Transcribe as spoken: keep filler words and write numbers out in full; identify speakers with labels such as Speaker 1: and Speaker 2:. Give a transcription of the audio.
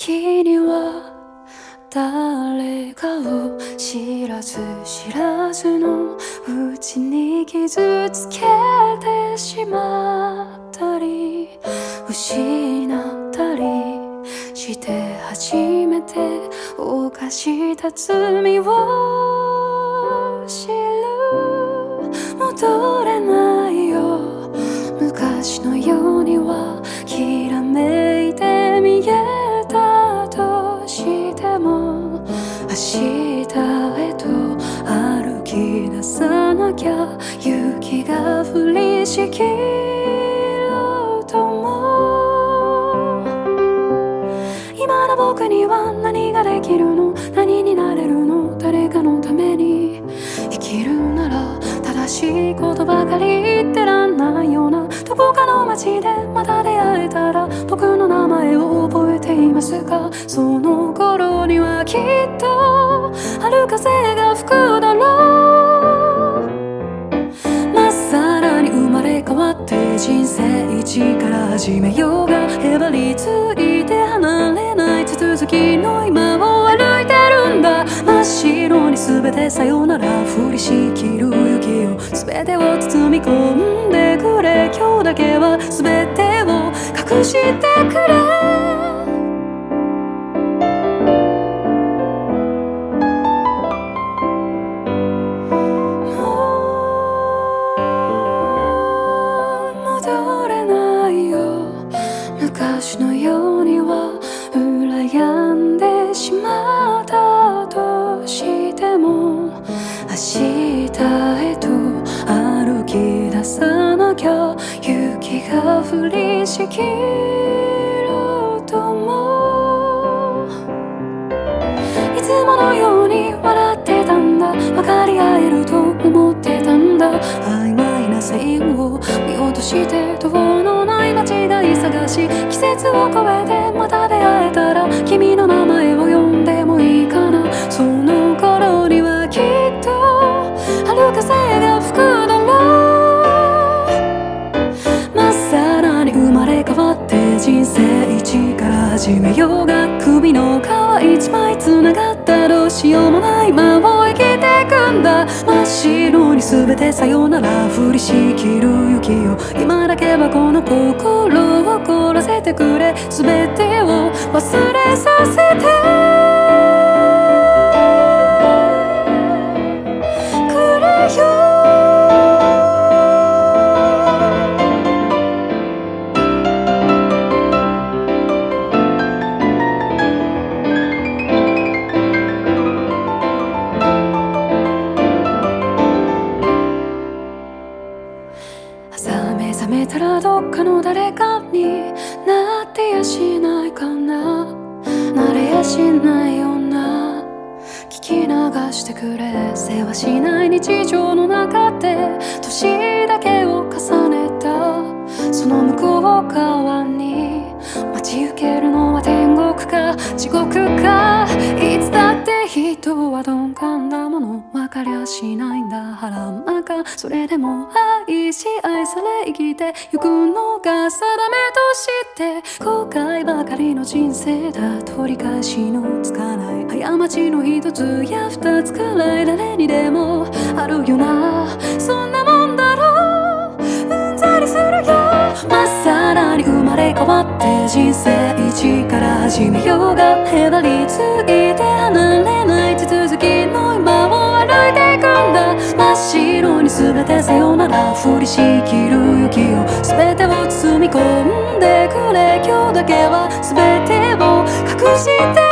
Speaker 1: 時には誰かを知らず知らずのうちに傷つけてしまったり失ったりして初めて犯した罪を知る。戻れないよ昔のようにはきらめいて見えたとしても明日へと歩き出さなきゃ雪が降りしきろうとも。今の僕には何ができるの？何になれるの？誰かのために生きるなら正しいことばかり言ってらんないような。どこかの街でまた出会えたら僕の名前を覚えていますか？その頃にはきっと春風が吹くだろう。まっさらに生まれ変わって人生一から始めようがへばりついて離れない続きの今を歩いてるんだ。真っ白に全てさよなら降りしきる雪を全てを包み込んでくれ。今日だけは全てを隠してくれ。昔のようには羨んでしまったとしても明日へと歩き出さなきゃ雪が降りしきろうとも。いつものように笑ってたんだ。分かり合えると思ってたんだ。曖昧な線を見落として途方のない間違い探し季節を超えてまた出会えたら君の名前を呼んでもいいかな。その頃にはきっと春風が吹くだろう。まっさらに生まれ変わって人生一から始めようが首の皮一枚つながったどうしようもない今を生きてくんだ。真っ白に全てさよなら降りしきる雪を今だけはこの心を凍らせてくれ。全てを忘れさせてくれよ。朝目覚めたらどっかの誰かになってやしないかな。なれやしないような聞き流してくれ。世話しない日常の中で年だけを重ねたその向こう側に待ち受けるのは天国か地獄か。いつだって人は鈍感なもの分かりゃしないんだ。腹間かそれでも愛し愛され生きてゆくのが定めとして後悔ばかりの人生だ。取り返しのつかない過ちの一つや二つくらい誰にでもあるよな。そんなもんだろううんざりするよ。まっさらに生まれ変わって人生一から始めようがへばりついて離れない続きの今を歩いていくんだ。真っ白に全てさよなら降りしきる雪を全てを包み込んでくれ。今日だけは全てを隠して